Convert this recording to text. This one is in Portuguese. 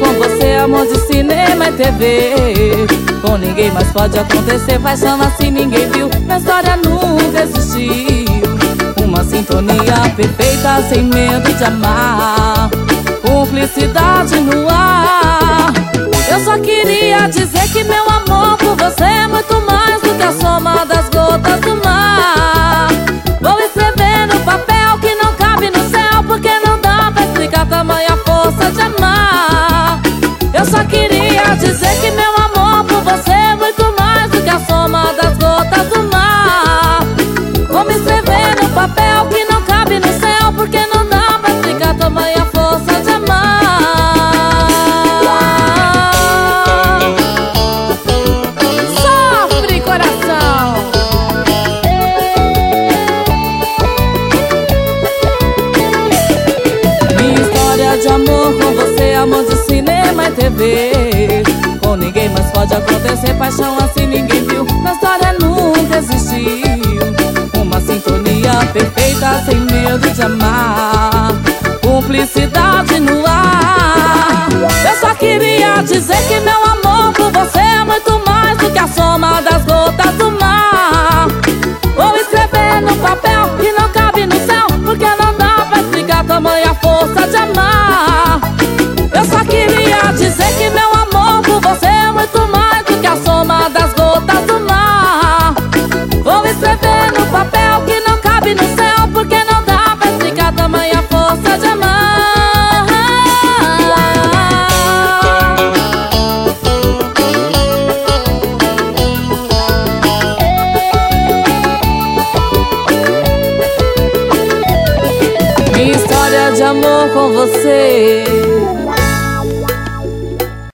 com você, amor de cinema e TV. Com ninguém mais pode acontecer paixão assim ninguém viu. Na história nunca existiu uma sintonia perfeita sem medo de amar, cumplicidade no ar. Eu só queria dizer que meu amor por você é muito mais do que a soma das gotas do mar. Vou escrever no papel que não cabe no céu, porque não dá pra explicar tamanha força de amar. Eu só queria dizer que meu amor por você é muito mais do que a soma das gotas do mar. Vou escrever no papel que não cabe no céu, porque não dá pra explicar tamanha força de amar. Sofre, coração! Minha história de amor com você, amor de cinema e TV. Com ninguém mais pode acontecer paixão assim ninguém viu. Na história nunca existiu uma sintonia perfeita sem medo de amar, cumplicidade no ar. Eu só queria dizer que meu amor por você é muito mais do que a soma das gotas do mar. Vou escrever no papel que não cabe no céu, porque não dá pra explicar tamanha força de amar. Eu só queria dizer que meu amor por você é muito mais do que a soma das gotas do mar. Vou escrever no papel que não cabe no céu, porque não dá pra explicar tamanha força de amar. Minha história de amor com você